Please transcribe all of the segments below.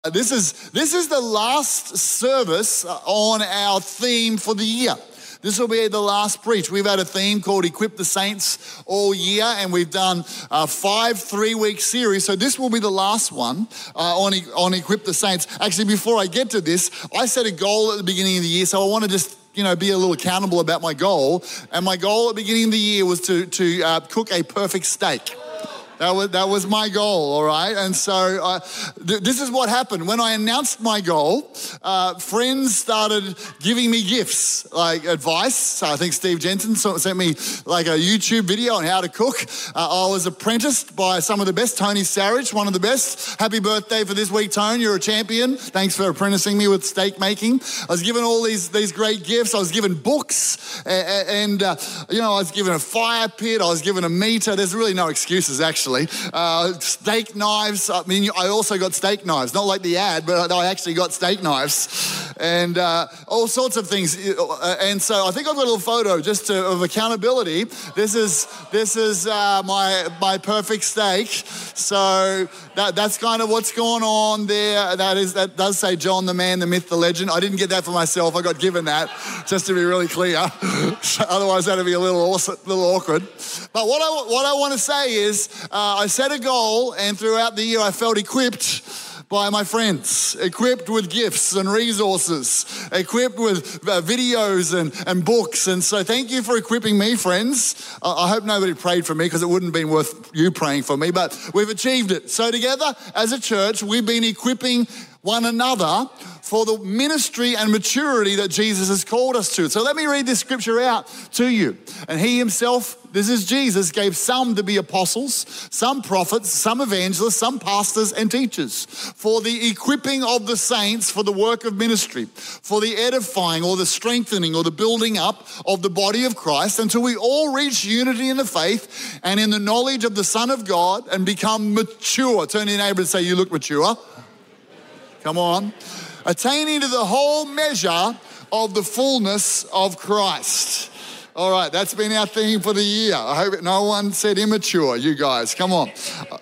This is the last service on our theme for the year. This will be the last preach. We've had a theme called Equip the Saints all year, and we've done 5 3-week series. So this will be the last one on Equip the Saints. Actually, before I get to this, I set a goal at the beginning of the year, so I want to just be a little accountable about my goal. And my goal at the beginning of the year was to cook a perfect steak. That was my goal, all right? And so this is what happened. When I announced my goal, friends started giving me gifts, like advice. So I think Steve Jensen sent me like a YouTube video on how to cook. I was apprenticed by some of the best. Tony Sarich, one of the best. Happy birthday for this week, Tony. You're a champion. Thanks for apprenticing me with steak making. I was given all these great gifts. I was given books and I was given a fire pit. I was given a meter. There's really no excuses, actually. Steak knives. I mean, I also got steak knives, not like the ad, but I actually got steak knives and all sorts of things. And so I think I've got a little photo just of accountability. This is my perfect steak. So that's kind of what's going on there. That does say John, the man, the myth, the legend. I didn't get that for myself. I got given that, just to be really clear. Otherwise, that'd be a little awkward. But what I want to say is, I set a goal, and throughout the year, I felt equipped by my friends, equipped with gifts and resources, equipped with videos and books. And so thank you for equipping me, friends. I hope nobody prayed for me, because it wouldn't have been worth you praying for me, but we've achieved it. So together as a church, we've been equipping one another for the ministry and maturity that Jesus has called us to. So let me read this scripture out to you. And he himself, this is Jesus, gave some to be apostles, some prophets, some evangelists, some pastors and teachers, for the equipping of the saints for the work of ministry, for the edifying or the strengthening or the building up of the body of Christ, until we all reach unity in the faith and in the knowledge of the Son of God and become mature. Turn to your neighbor and say, you look mature. Come on. Attaining to the whole measure of the fullness of Christ. All right, that's been our theme for the year. I hope no one said immature, you guys. Come on.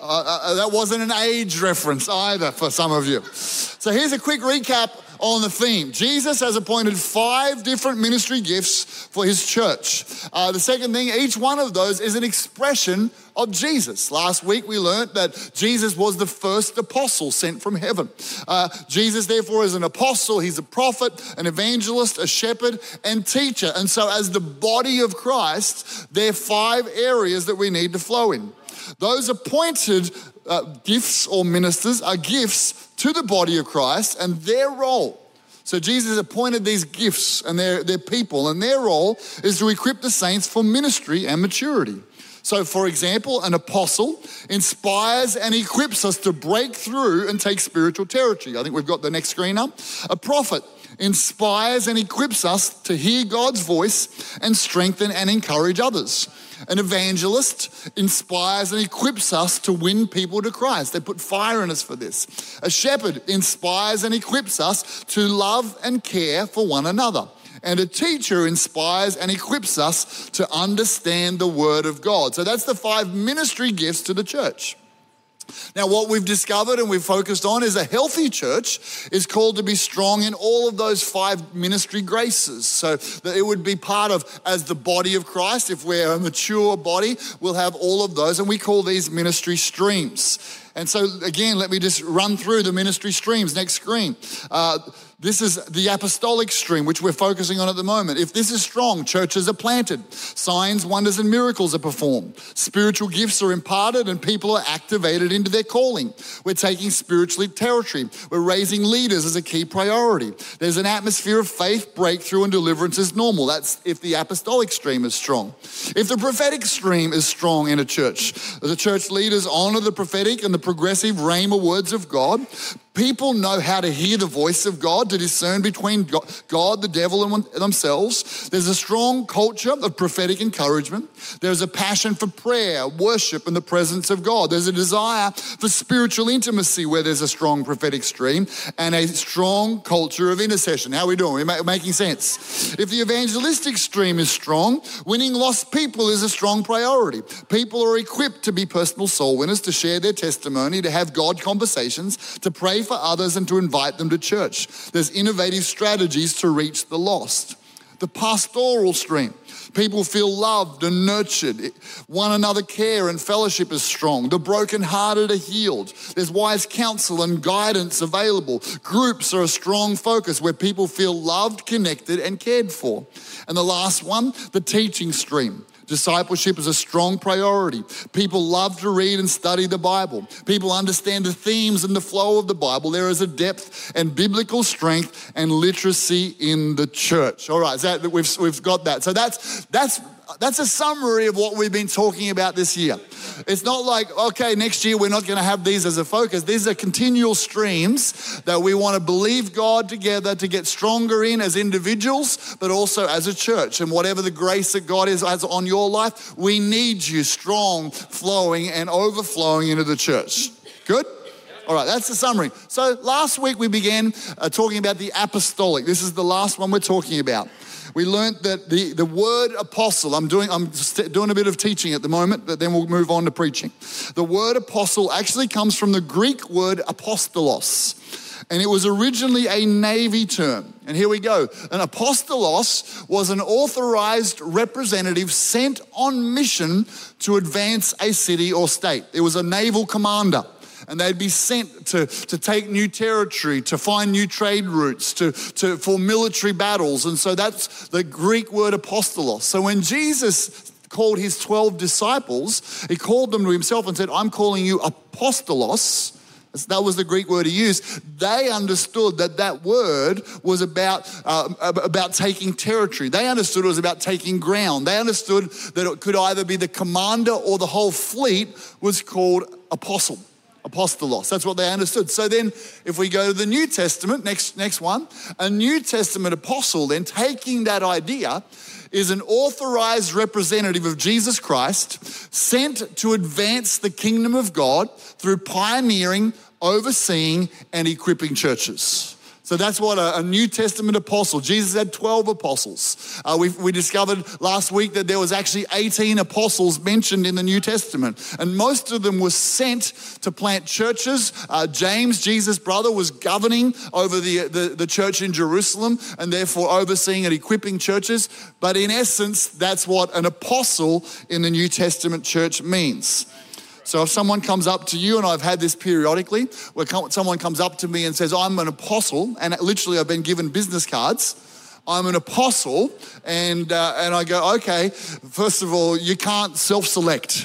That wasn't an age reference either for some of you. So here's a quick recap on the theme. Jesus has appointed 5 different ministry gifts for his church. The second thing, each one of those is an expression of Jesus. Last week we learned that Jesus was the first apostle sent from heaven. Jesus therefore is an apostle, he's a prophet, an evangelist, a shepherd, and teacher. And so as the body of Christ, there are 5 areas that we need to flow in. Those appointed gifts or ministers are gifts to the body of Christ and their role. So Jesus appointed these gifts and their people, and their role is to equip the saints for ministry and maturity. So for example, an apostle inspires and equips us to break through and take spiritual territory. I think we've got the next screen up. A prophet inspires and equips us to hear God's voice and strengthen and encourage others. An evangelist inspires and equips us to win people to Christ. They put fire in us for this. A shepherd inspires and equips us to love and care for one another. And a teacher inspires and equips us to understand the word of God. So that's the 5 ministry gifts to the church. Now, what we've discovered and we've focused on is a healthy church is called to be strong in all of those 5 ministry graces. So that it would be part of, as the body of Christ, if we're a mature body, we'll have all of those, and we call these ministry streams. And so again, let me just run through the ministry streams. Next screen. This is the apostolic stream, which we're focusing on at the moment. If this is strong, churches are planted. Signs, wonders, and miracles are performed. Spiritual gifts are imparted and people are activated into their calling. We're taking spiritually territory. We're raising leaders as a key priority. There's an atmosphere of faith, breakthrough, and deliverance is normal. That's if the apostolic stream is strong. If the prophetic stream is strong in a church, the church leaders honor the prophetic and the progressive rhema words of God. People know how to hear the voice of God, to discern between God, the devil, and themselves. There's a strong culture of prophetic encouragement. There's a passion for prayer, worship, and the presence of God. There's a desire for spiritual intimacy where there's a strong prophetic stream and a strong culture of intercession. How are we doing? We're making sense. If the evangelistic stream is strong, winning lost people is a strong priority. People are equipped to be personal soul winners, to share their testimony, to have God conversations, to pray pray for others and to invite them to church. There's innovative strategies to reach the lost. The pastoral stream. People feel loved and nurtured. One another care and fellowship is strong. The brokenhearted are healed. There's wise counsel and guidance available. Groups are a strong focus where people feel loved, connected, and cared for. And the last one, the teaching stream. Discipleship is a strong priority. People love to read and study the Bible. People understand the themes and the flow of the Bible. There is a depth and biblical strength and literacy in the church. All right, so we've got that. So that's a summary of what we've been talking about this year. It's not like, okay, next year we're not going to have these as a focus. These are continual streams that we want to believe God together to get stronger in as individuals, but also as a church. And whatever the grace that God has on your life, we need you strong, flowing, and overflowing into the church. Good? All right, that's the summary. So last week we began talking about the apostolic. This is the last one we're talking about. We learned that the word apostle, I'm doing a bit of teaching at the moment, but then we'll move on to preaching. The word apostle actually comes from the Greek word apostolos, and it was originally a Navy term. And here we go. An apostolos was an authorized representative sent on mission to advance a city or state. It was a naval commander. And they'd be sent to take new territory, to find new trade routes, for military battles. And so that's the Greek word apostolos. So when Jesus called his 12 disciples, he called them to himself and said, I'm calling you apostolos. That was the Greek word he used. They understood that word was about taking territory. They understood it was about taking ground. They understood that it could either be the commander or the whole fleet was called apostle. Apostolos, that's what they understood. So then if we go to the New Testament, next one, a New Testament apostle then taking that idea is an authorized representative of Jesus Christ sent to advance the kingdom of God through pioneering, overseeing, and equipping churches. So that's what a New Testament apostle. Jesus had 12 apostles. We discovered last week that there was actually 18 apostles mentioned in the New Testament. And most of them were sent to plant churches. James, Jesus' brother, was governing over the church in Jerusalem and therefore overseeing and equipping churches. But in essence, that's what an apostle in the New Testament church means. So if someone comes up to you, and I've had this periodically, where someone comes up to me and says, I'm an apostle, and literally I've been given business cards, I'm an apostle, and I go, okay, first of all, you can't self-select.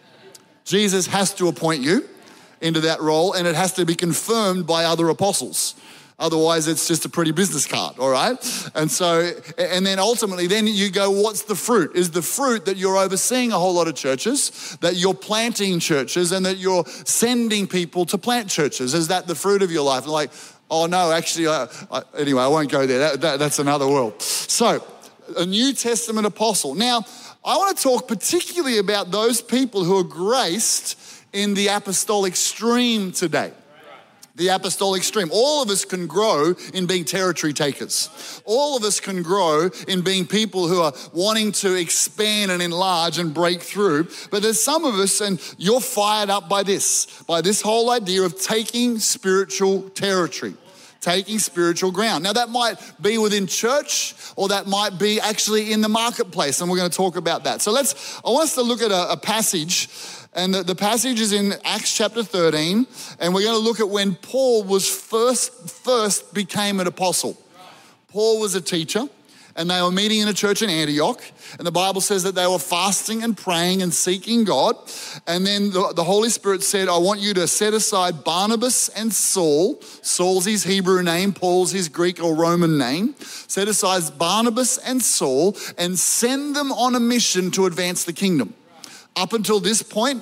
Jesus has to appoint you into that role, and it has to be confirmed by other apostles. Otherwise, it's just a pretty business card, all right? And so, and then ultimately, then you go, what's the fruit? Is the fruit that you're overseeing a whole lot of churches, that you're planting churches, and that you're sending people to plant churches? Is that the fruit of your life? And like, oh no, actually, anyway, I won't go there. That's another world. So, a New Testament apostle. Now, I want to talk particularly about those people who are graced in the apostolic stream today. The apostolic stream. All of us can grow in being territory takers. All of us can grow in being people who are wanting to expand and enlarge and break through. But there's some of us, and you're fired up by this whole idea of taking spiritual territory, taking spiritual ground. Now that might be within church, or that might be actually in the marketplace, and we're going to talk about that. So I want us to look at a passage. And the passage is in Acts chapter 13, and we're going to look at when Paul was first became an apostle. Paul was a teacher, and they were meeting in a church in Antioch, and the Bible says that they were fasting and praying and seeking God, and then the Holy Spirit said, I want you to set aside Barnabas and Saul. Saul's his Hebrew name, Paul's his Greek or Roman name. Set aside Barnabas and Saul and send them on a mission to advance the kingdom. Up until this point,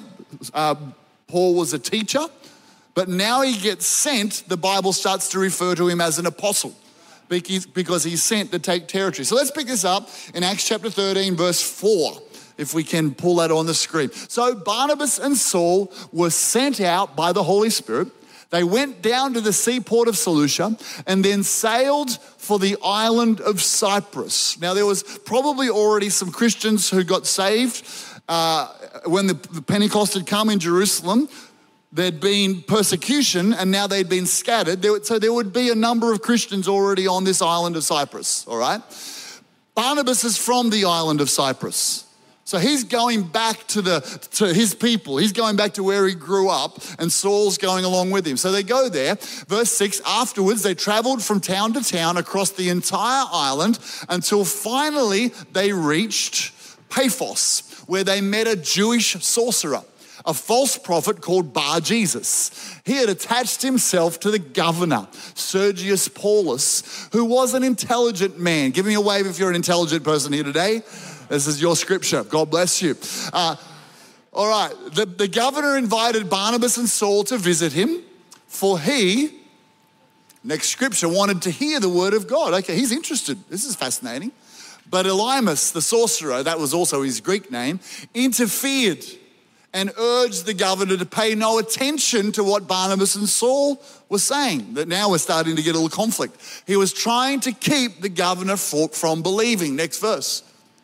Paul was a teacher, but now he gets sent. The Bible starts to refer to him as an apostle because he's sent to take territory. So let's pick this up in Acts chapter 13, verse 4, if we can pull that on the screen. So Barnabas and Saul were sent out by the Holy Spirit. They went down to the seaport of Seleucia and then sailed for the island of Cyprus. Now, there was probably already some Christians who got saved when the Pentecost had come in Jerusalem. there'd been persecution and now they'd been scattered. So there would be a number of Christians already on this island of Cyprus, all right? Barnabas is from the island of Cyprus. So he's going back to his people. He's going back to where he grew up, and Saul's going along with him. So they go there. Verse 6, afterwards they traveled from town to town across the entire island until finally they reached Paphos, where they met a Jewish sorcerer, a false prophet called Bar-Jesus. He had attached himself to the governor, Sergius Paulus, who was an intelligent man. Give me a wave if you're an intelligent person here today. This is your scripture. God bless you. All right. The governor invited Barnabas and Saul to visit him, for he, next scripture, wanted to hear the word of God. Okay, he's interested. This is fascinating. But Elymas, the sorcerer, that was also his Greek name, interfered and urged the governor to pay no attention to what Barnabas and Saul were saying. That now we're starting to get a little conflict. He was trying to keep the governor from believing. Next verse.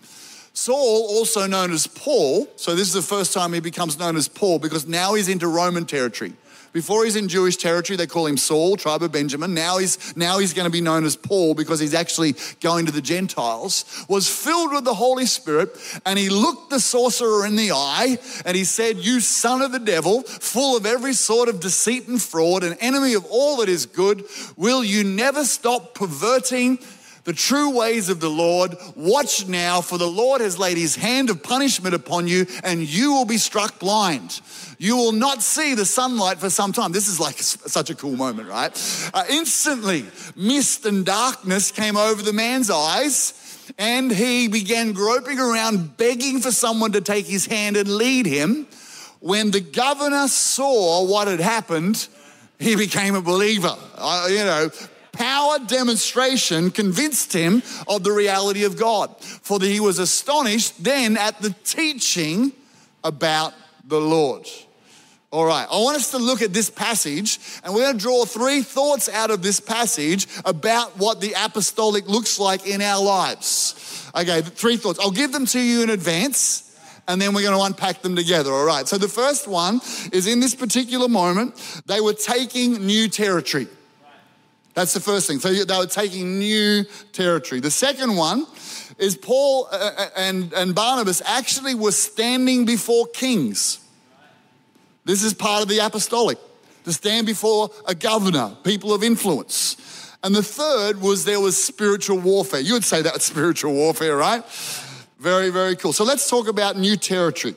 Saul, also known as Paul, so this is the first time he becomes known as Paul because now he's into Roman territory. Before he's in Jewish territory, they call him Saul, tribe of Benjamin. Now he's going to be known as Paul because he's actually going to the Gentiles, was filled with the Holy Spirit, and he looked the sorcerer in the eye and he said, "You son of the devil, full of every sort of deceit and fraud, an enemy of all that is good, will you never stop perverting the true ways of the Lord? Watch now, for the Lord has laid his hand of punishment upon you, and you will be struck blind. You will not see the sunlight for some time." This is like such a cool moment, right? Instantly, mist and darkness came over the man's eyes, and he began groping around, begging for someone to take his hand and lead him. When the governor saw what had happened, he became a believer. Power demonstration convinced him of the reality of God, for he was astonished then at the teaching about the Lord. All right, I want us to look at this passage, and we're going to draw 3 thoughts out of this passage about what the apostolic looks like in our lives. Okay, 3 thoughts. I'll give them to you in advance, and then we're going to unpack them together, all right? So the first one is, in this particular moment, they were taking new territory. That's the first thing. So they were taking new territory. The second one is Paul and Barnabas actually were standing before kings. This is part of the apostolic, to stand before a governor, people of influence. And the third was there was spiritual warfare. You would say that's spiritual warfare, right? Very, very cool. So let's talk about new territory.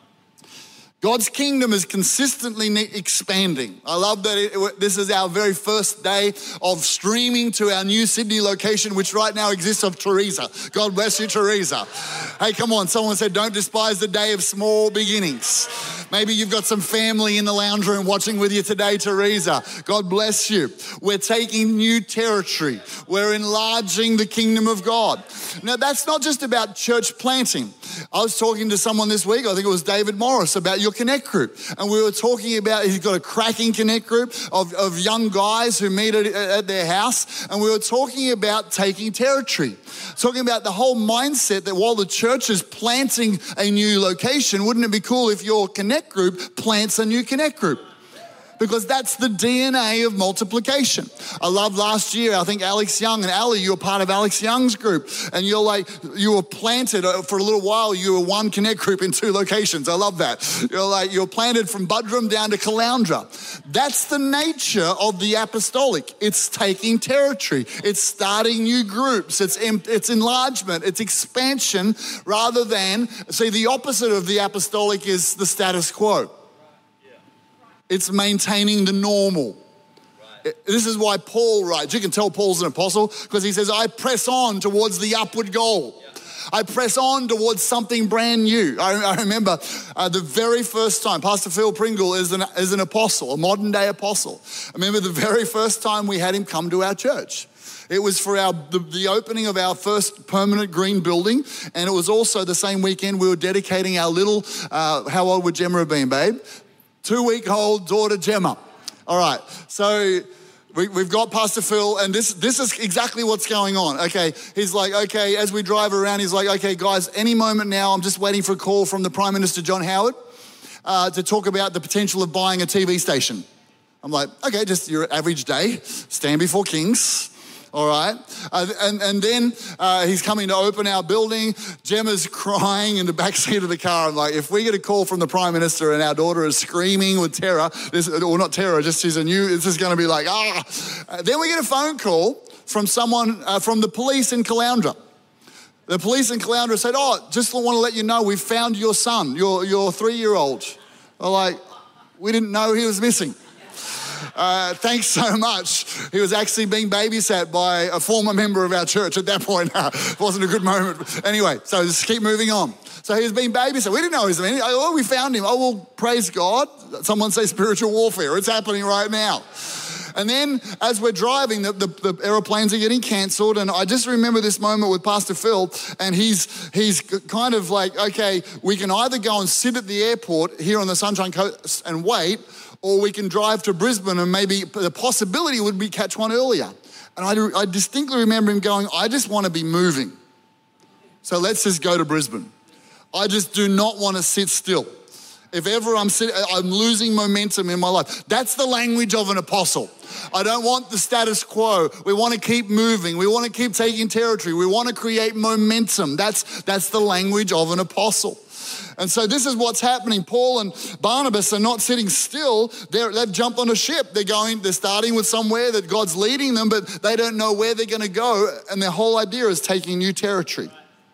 God's kingdom is consistently expanding. I love that this is our very first day of streaming to our new Sydney location, which right now exists of Teresa. God bless you, Teresa. Hey, come on. Someone said, don't despise the day of small beginnings. Maybe you've got some family in the lounge room watching with you today, Teresa. God bless you. We're taking new territory. We're enlarging the kingdom of God. Now, that's not just about church planting. I was talking to someone this week, I think it was David Morris, about your Connect group. And we were talking about, he's got a cracking Connect group of young guys who meet at their house. And we were talking about taking territory. Talking about the whole mindset that while the church is planting a new location, wouldn't it be cool if your Connect group plants a new Connect group? Because that's the DNA of multiplication. I love last year, I think Alex Young and Ali, you were part of Alex Young's group, and you were planted for a little while, you were one Connect group in 2 locations. I love that. You're planted from Budrum down to Caloundra. That's the nature of the apostolic. It's taking territory. It's starting new groups. It's enlargement. It's expansion rather than, see, the opposite of the apostolic is the status quo. It's maintaining the normal. Right. This is why Paul writes. You can tell Paul's an apostle because he says, I press on towards the upward goal. Yeah. I press on towards something brand new. I remember the very first time, Pastor Phil Pringle is an apostle, a modern day apostle. I remember the very first time we had him come to our church. It was for the opening of our first permanent green building, and it was also the same weekend we were dedicating our little, how old would Gemma have been, babe? 2-week-old daughter Gemma. All right, so we've got Pastor Phil, and this is exactly what's going on. Okay, he's like, okay, as we drive around, he's like, okay, guys, any moment now, I'm just waiting for a call from the Prime Minister John Howard. to talk about the potential of buying a TV station. I'm like, okay, just your average day, stand before kings. All right. And then he's coming to open our building. Gemma's crying in the backseat of the car. I'm like, if we get a call from the Prime Minister and our daughter is screaming with terror, or not terror, just she's this is going to be like, Then we get a phone call from someone from the police in Caloundra. The police in Caloundra said, just want to let you know, we've found your son, your 3-year-old. I'm like, we didn't know he was missing. Thanks so much. He was actually being babysat by a former member of our church at that point. It wasn't a good moment. Anyway, so just keep moving on. So he was being babysat. We didn't know he was missing. We found him. Well, praise God. Someone say spiritual warfare. It's happening right now. And then as we're driving, the aeroplanes are getting cancelled. And I just remember this moment with Pastor Phil. And he's kind of like, okay, we can either go and sit at the airport here on the Sunshine Coast and wait, or we can drive to Brisbane and maybe the possibility would be catch one earlier. And I distinctly remember him going, I just want to be moving. So let's just go to Brisbane. I just do not want to sit still. If ever I'm losing momentum in my life. That's the language of an apostle. I don't want the status quo. We want to keep moving. We want to keep taking territory. We want to create momentum. That's the language of an apostle. And so this is what's happening. Paul and Barnabas are not sitting still. They've jumped on a ship. They're starting with somewhere that God's leading them, but they don't know where they're going to go. And their whole idea is taking new territory.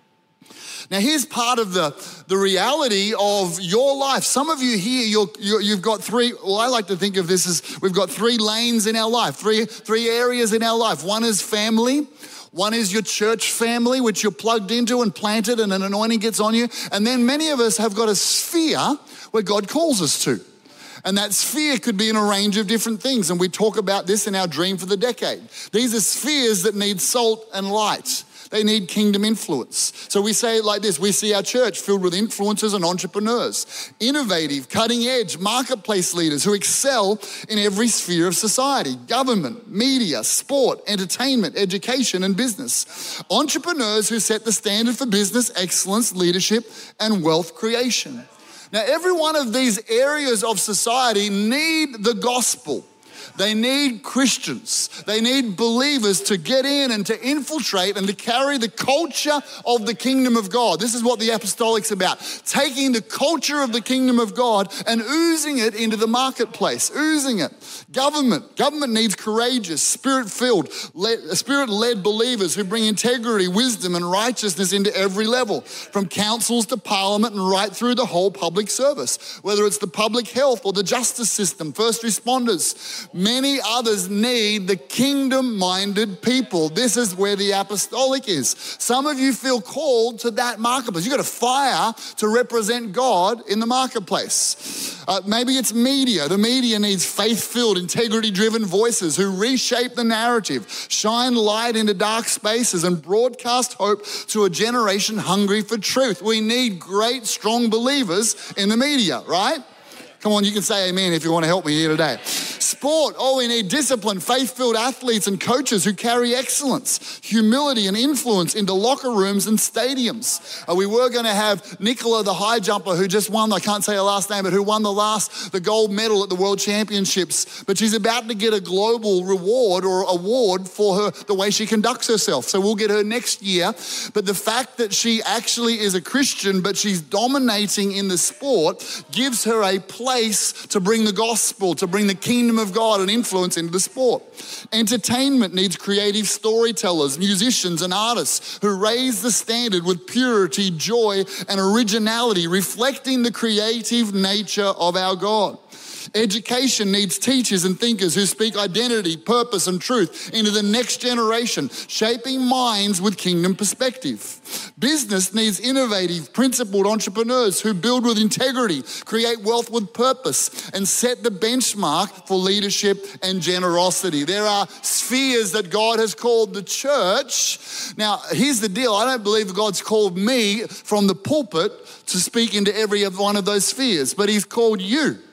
Now, here's part of the reality of your life. Some of you here, you've got three, well, I like to think of this as we've got 3 lanes in our life, three areas in our life. One is family. One is your church family, which you're plugged into and planted and an anointing gets on you. And then many of us have got a sphere where God calls us to. And that sphere could be in a range of different things. And we talk about this in our Dream for the Decade. These are spheres that need salt and light. They need kingdom influence. So we say it like this. We see our church filled with influencers and entrepreneurs, innovative, cutting edge marketplace leaders who excel in every sphere of society, government, media, sport, entertainment, education, and business. Entrepreneurs who set the standard for business excellence, leadership, and wealth creation. Now, every one of these areas of society need the gospel. They need Christians. They need believers to get in and to infiltrate and to carry the culture of the kingdom of God. This is what the apostolic's about. Taking the culture of the kingdom of God and oozing it into the marketplace, oozing it. Government needs courageous, spirit-filled, spirit-led believers who bring integrity, wisdom, and righteousness into every level, from councils to parliament and right through the whole public service, whether it's the public health or the justice system, first responders. Many others need the kingdom-minded people. This is where the apostolic is. Some of you feel called to that marketplace. You've got a fire to represent God in the marketplace. Maybe it's media. The media needs faith-filled, integrity-driven voices who reshape the narrative, shine light into dark spaces, and broadcast hope to a generation hungry for truth. We need great, strong believers in the media, right? Come on, you can say amen if you want to help me here today. Sport, we need discipline, faith-filled athletes and coaches who carry excellence, humility and influence into locker rooms and stadiums. We were going to have Nicola, the high jumper, who just won, I can't say her last name, but who won the gold medal at the World Championships. But she's about to get a global reward or award for the way she conducts herself. So we'll get her next year. But the fact that she actually is a Christian, but she's dominating in the sport, gives her a place to bring the gospel, to bring the kingdom of God and influence into the sport. Entertainment needs creative storytellers, musicians, and artists who raise the standard with purity, joy, and originality, reflecting the creative nature of our God. Education needs teachers and thinkers who speak identity, purpose, and truth into the next generation, shaping minds with kingdom perspective. Business needs innovative, principled entrepreneurs who build with integrity, create wealth with purpose, and set the benchmark for leadership and generosity. There are spheres that God has called the church. Now, here's the deal. I don't believe God's called me from the pulpit to speak into every one of those spheres, but He's called you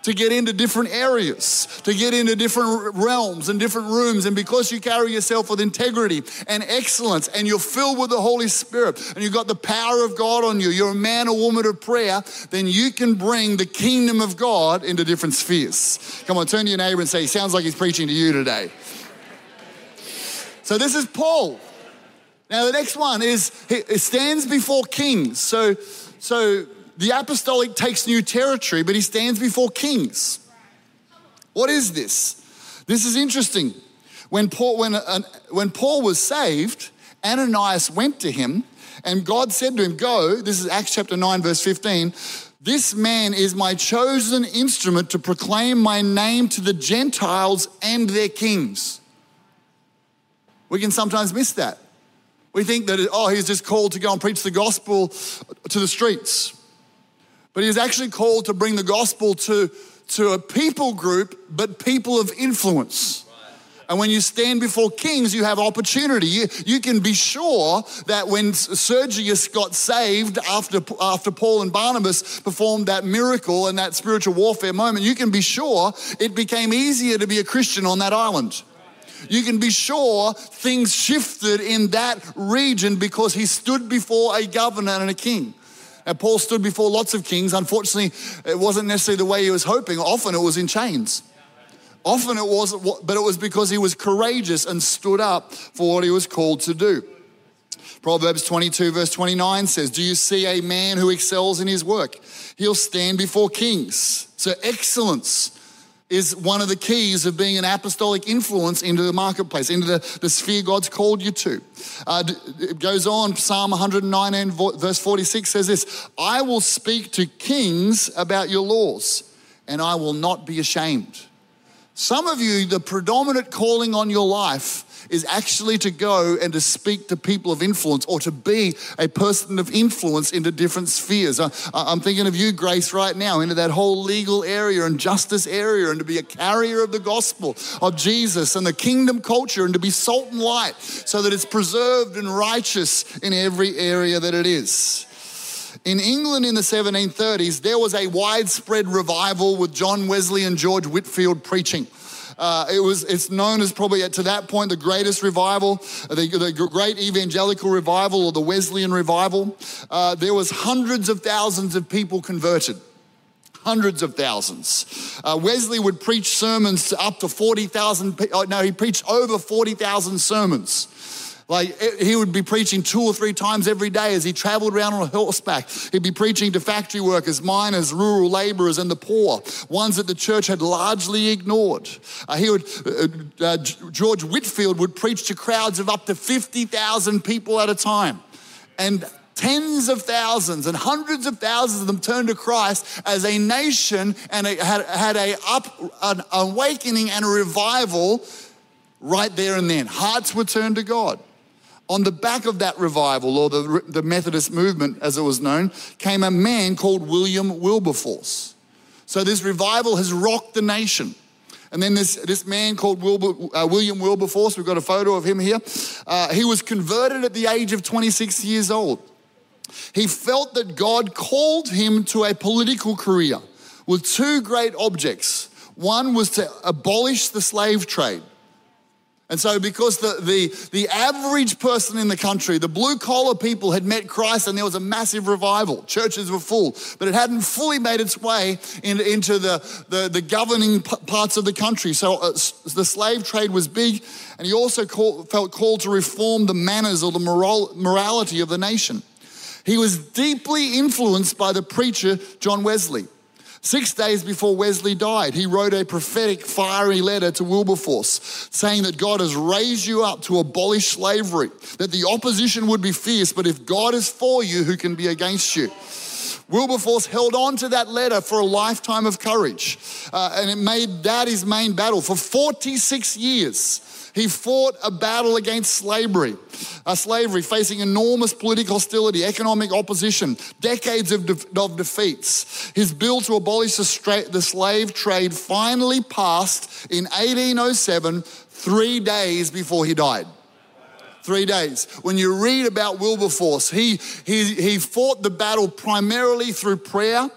to get into different areas, to get into different realms and different rooms. And because you carry yourself with integrity and excellence and you're filled with the Holy Spirit and you've got the power of God on you, you're a man or woman of prayer, then you can bring the kingdom of God into different spheres. Come on, turn to your neighbor and say, sounds like he's preaching to you today. So this is Paul. Now the next one is, he stands before kings. So the apostolic takes new territory, but he stands before kings. What is this? This is interesting. When Paul was saved, Ananias went to him and God said to him, go, this is Acts chapter 9, verse 15, this man is my chosen instrument to proclaim my name to the Gentiles and their kings. We can sometimes miss that. We think that, he's just called to go and preach the gospel to the streets. But he was actually called to bring the gospel to a people group, but people of influence. And when you stand before kings, you have opportunity. You can be sure that when Sergius got saved after Paul and Barnabas performed that miracle and that spiritual warfare moment, you can be sure it became easier to be a Christian on that island. You can be sure things shifted in that region because he stood before a governor and a king. And Paul stood before lots of kings. Unfortunately, it wasn't necessarily the way he was hoping. Often it was in chains. Often it wasn't, but it was because he was courageous and stood up for what he was called to do. Proverbs 22 verse 29 says, do you see a man who excels in his work? He'll stand before kings. So excellence is one of the keys of being an apostolic influence into the marketplace, into the sphere God's called you to. It goes on, Psalm 119 verse 46 says this, I will speak to kings about your laws, and I will not be ashamed. Some of you, the predominant calling on your life is actually to go and to speak to people of influence or to be a person of influence into different spheres. I'm thinking of you, Grace, right now, into that whole legal area and justice area, and to be a carrier of the gospel of Jesus and the kingdom culture, and to be salt and light so that it's preserved and righteous in every area that it is. In England in the 1730s, there was a widespread revival with John Wesley and George Whitefield preaching. It's known as probably to that point the greatest revival, the great evangelical revival or the Wesleyan revival. There was hundreds of thousands of people converted. Hundreds of thousands. Wesley would preach sermons to up to 40,000 people. No, he preached over 40,000 sermons. Like he would be preaching 2 or 3 times every day as he traveled around on horseback. He'd be preaching to factory workers, miners, rural laborers, and the poor, ones that the church had largely ignored. George Whitefield would preach to crowds of up to 50,000 people at a time. And tens of thousands and hundreds of thousands of them turned to Christ as a nation, and had an awakening and a revival right there and then. Hearts were turned to God. On the back of that revival, or the Methodist movement as it was known, came a man called William Wilberforce. So this revival has rocked the nation. And then this man called William Wilberforce, we've got a photo of him here. He was converted at the age of 26 years old. He felt that God called him to a political career with 2 great objects. One was to abolish the slave trade. And so because the average person in the country, the blue-collar people had met Christ and there was a massive revival. Churches were full, but it hadn't fully made its way into the governing parts of the country. So the slave trade was big, and he also felt called to reform the manners or the morality of the nation. He was deeply influenced by the preacher John Wesley. 6 days before Wesley died, he wrote a prophetic, fiery letter to Wilberforce saying that God has raised you up to abolish slavery, that the opposition would be fierce, but if God is for you, who can be against you? Wilberforce held on to that letter for a lifetime of courage, and it made that his main battle. For 46 years, he fought a battle against slavery, facing enormous political hostility, economic opposition, decades of defeats. His bill to abolish the slave trade finally passed in 1807, 3 days before he died. 3 days. When you read about Wilberforce, he fought the battle primarily through prayer,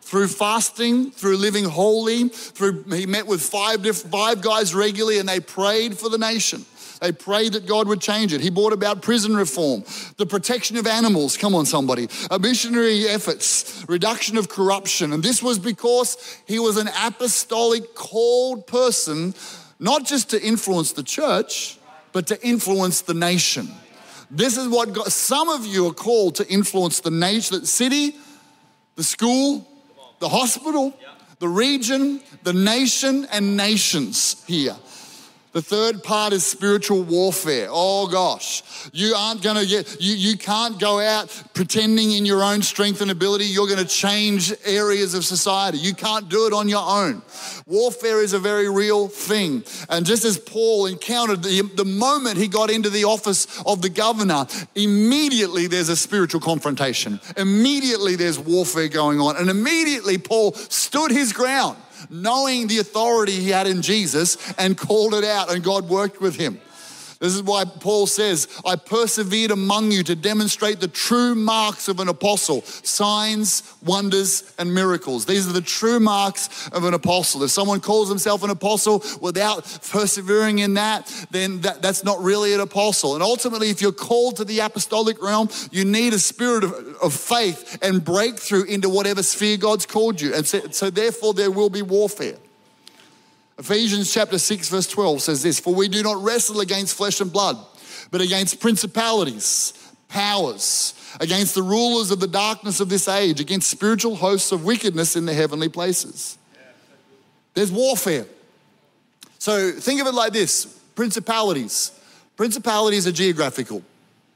through fasting, through living holy, he met with five guys regularly, and they prayed for the nation. They prayed that God would change it. He brought about prison reform, the protection of animals, come on somebody, missionary efforts, reduction of corruption. And this was because he was an apostolic called person, not just to influence the church, but to influence the nation. This is what God, some of you are called to influence the nation, the city, the school, the hospital, the region, the nation, and nations here. The third part is spiritual warfare. Oh gosh, you can't go out pretending in your own strength and ability you're going to change areas of society. You can't do it on your own. Warfare is a very real thing. And just as Paul encountered the moment he got into the office of the governor, immediately there's a spiritual confrontation. Immediately there's warfare going on. And immediately Paul stood his ground, knowing the authority he had in Jesus, and called it out, and God worked with him. This is why Paul says, I persevered among you to demonstrate the true marks of an apostle, signs, wonders, and miracles. These are the true marks of an apostle. If someone calls himself an apostle without persevering in that, then that's not really an apostle. And ultimately, if you're called to the apostolic realm, you need a spirit of faith and breakthrough into whatever sphere God's called you. And so therefore, there will be warfare. Ephesians chapter 6 verse 12 says this, for we do not wrestle against flesh and blood, but against principalities, powers, against the rulers of the darkness of this age, against spiritual hosts of wickedness in the heavenly places. There's warfare. So think of it like this, principalities. Principalities are geographical.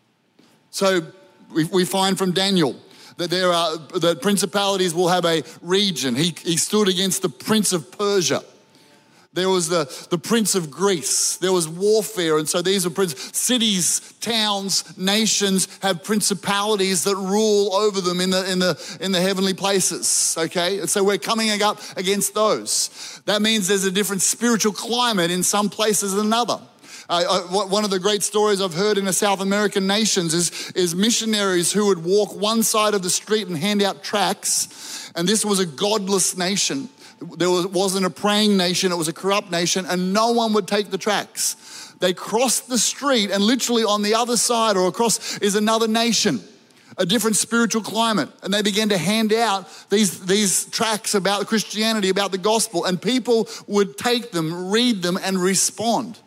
So we find from Daniel that that principalities will have a region. He stood against the prince of Persia. There was the prince of Greece. There was warfare. And so these are cities, towns, nations have principalities that rule over them in the heavenly places, okay? And so we're coming up against those. That means there's a different spiritual climate in some places than another. One of the great stories I've heard in the South American nations is missionaries who would walk one side of the street and hand out tracts. And this was a godless nation. There wasn't a praying nation, it was a corrupt nation, and no one would take the tracts. They crossed the street, and literally on the other side or across is another nation, a different spiritual climate. And they began to hand out these tracts about Christianity, about the gospel, and people would take them, read them, and respond.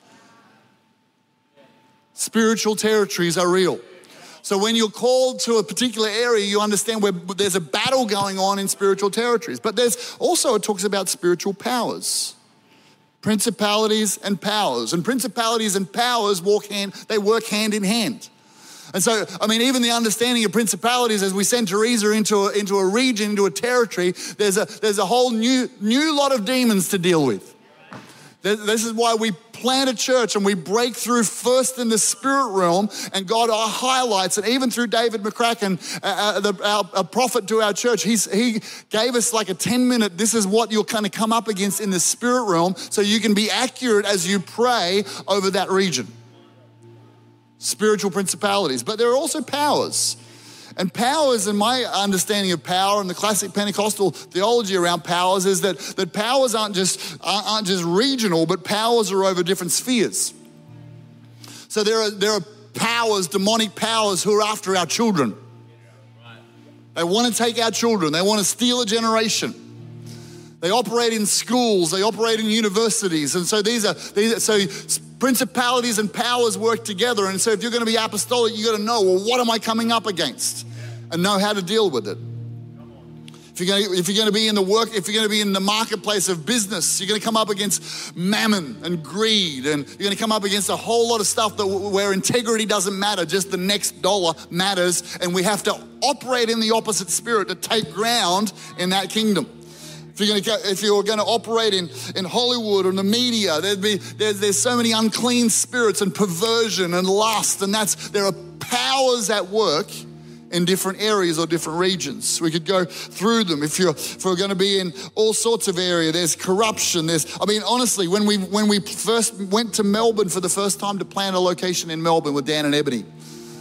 Spiritual territories are real. So when you're called to a particular area, you understand where there's a battle going on in spiritual territories. But there's also, it talks about spiritual powers, principalities and powers. And principalities and powers work hand in hand. And so, I mean, even the understanding of principalities, as we send Teresa into a region, into a territory, there's a whole new lot of demons to deal with. This is why we plant a church and we break through first in the spirit realm, and God highlights, and even through David McCracken, a prophet to our church, he gave us like a 10-minute, this is what you'll kind of come up against in the spirit realm so you can be accurate as you pray over that region. Spiritual principalities, but there are also powers. And powers, in my understanding of power and the classic Pentecostal theology around powers, is that powers aren't just regional, but powers are over different spheres. So there are powers, demonic powers, who are after our children. They want to take our children. They want to steal a generation. They operate in schools. They operate in universities. And so so principalities and powers work together. And so if you're going to be apostolic, you got to know, well, what am I coming up against? And know how to deal with it. If you're going to be in the work, if you're going to be in the marketplace of business, you're going to come up against mammon and greed, and you're going to come up against a whole lot of stuff where integrity doesn't matter, just the next dollar matters, and we have to operate in the opposite spirit to take ground in that kingdom. If you're going to operate in Hollywood or in the media, there's so many unclean spirits and perversion and lust, and there are powers at work in different areas or different regions. We could go through them. If we're going to be in all sorts of areas, there's corruption. Honestly, when we first went to Melbourne for the first time to plan a location in Melbourne with Dan and Ebony,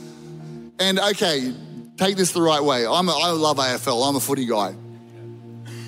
and okay, take this the right way. I love AFL. I'm a footy guy.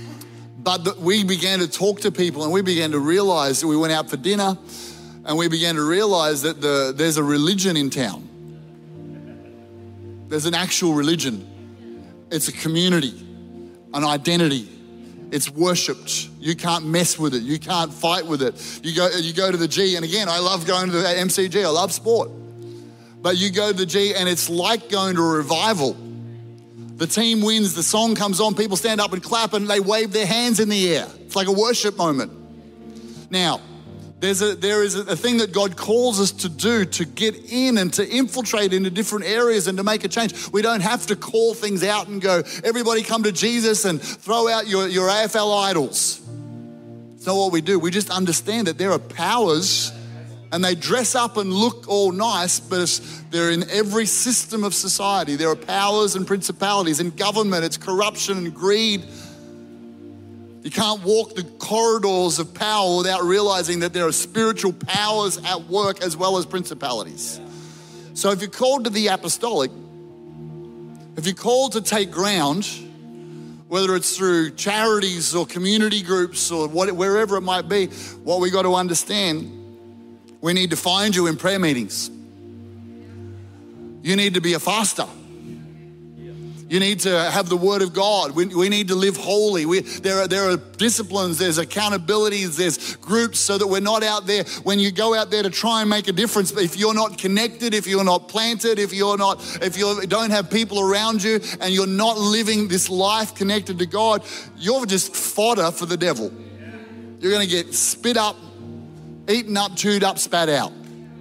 But we began to talk to people, and we began to realize that we went out for dinner, and we began to realize that there's a religion in town. There's an actual religion. It's a community, an identity. It's worshipped. You can't mess with it. You can't fight with it. You go to the G, and again, I love going to the MCG. I love sport. But you go to the G, and it's like going to a revival. The team wins, the song comes on, people stand up and clap, and they wave their hands in the air. It's like a worship moment. Now, there is a thing that God calls us to do, to get in and to infiltrate into different areas and to make a change. We don't have to call things out and go, everybody come to Jesus and throw out your AFL idols. It's not what we do. We just understand that there are powers, and they dress up and look all nice, but they're in every system of society. There are powers and principalities. In government, it's corruption and greed. You can't walk the corridors of power without realizing that there are spiritual powers at work as well as principalities. So if you're called to the apostolic, if you're called to take ground, whether it's through charities or community groups or wherever it might be, what we got to understand, we need to find you in prayer meetings. You need to be a faster. You need to have the word of God. We need to live holy. There are disciplines, there's accountabilities, there's groups, so that we're not out there, when you go out there to try and make a difference, if you're not connected, if you're not planted, if you don't have people around you, and you're not living this life connected to God, you're just fodder for the devil. You're gonna get spit up, eaten up, chewed up, spat out.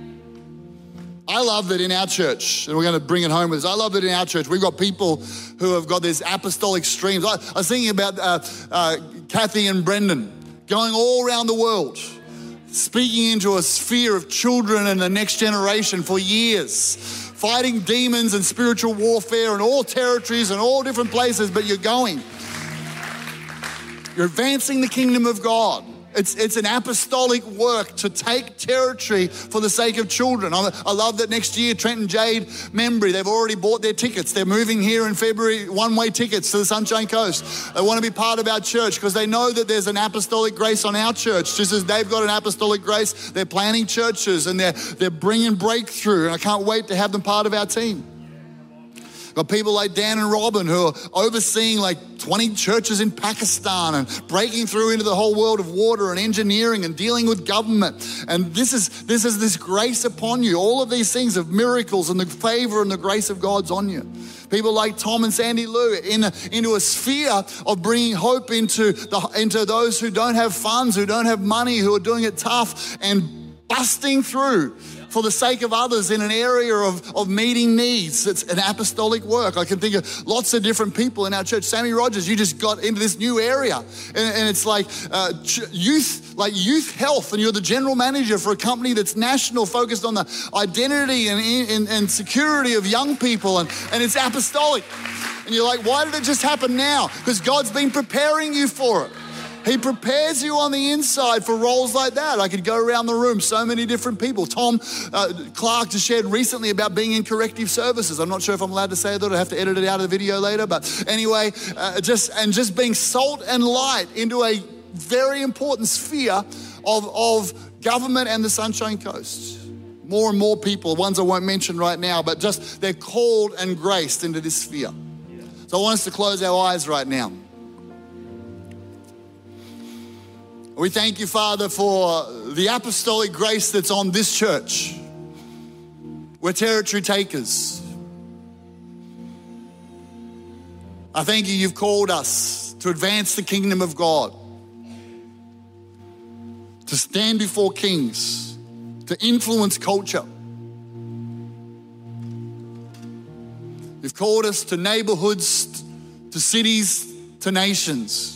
I love that in our church, and we're going to bring it home with us. I love that in our church, we've got people who have got these apostolic streams. I was thinking about Kathy and Brendan going all around the world, speaking into a sphere of children and the next generation for years, fighting demons and spiritual warfare in all territories and all different places, but you're going. You're advancing the kingdom of God. It's an apostolic work to take territory for the sake of children. I love that next year, Trent and Jade Membry, they've already bought their tickets. They're moving here in February, one-way tickets to the Sunshine Coast. They want to be part of our church because they know that there's an apostolic grace on our church. Just as they've got an apostolic grace, they're planning churches and they're bringing breakthrough. And I can't wait to have them part of our team. Got people like Dan and Robin who are overseeing like 20 churches in Pakistan and breaking through into the whole world of water and engineering and dealing with government. And this is this grace upon you. All of these things of miracles and the favor and the grace of God's on you. People like Tom and Sandy Lou into a sphere of bringing hope into those who don't have funds, who don't have money, who are doing it tough and busting through for the sake of others in an area of meeting needs. It's an apostolic work. I can think of lots of different people in our church. Sammy Rogers, you just got into this new area. And it's like youth health, and you're the general manager for a company that's national, focused on the identity and security of young people, and it's apostolic. And you're like, why did it just happen now? Because God's been preparing you for it. He prepares you on the inside for roles like that. I could go around the room, so many different people. Tom Clark just shared recently about being in corrective services. I'm not sure if I'm allowed to say that. I have to edit it out of the video later. But anyway, just being salt and light into a very important sphere of government and the Sunshine Coast. More and more people, ones I won't mention right now, but just they're called and graced into this sphere. So I want us to close our eyes right now. We thank you, Father, for the apostolic grace that's on this church. We're territory takers. I thank you, you've called us to advance the kingdom of God, to stand before kings, to influence culture. You've called us to neighborhoods, to cities, to nations.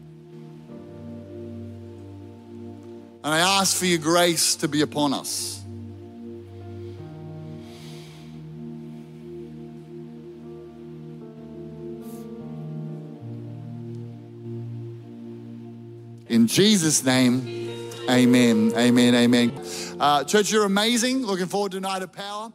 And I ask for your grace to be upon us. In Jesus' name, amen, amen, amen. Church, you're amazing. Looking forward to Night of Power.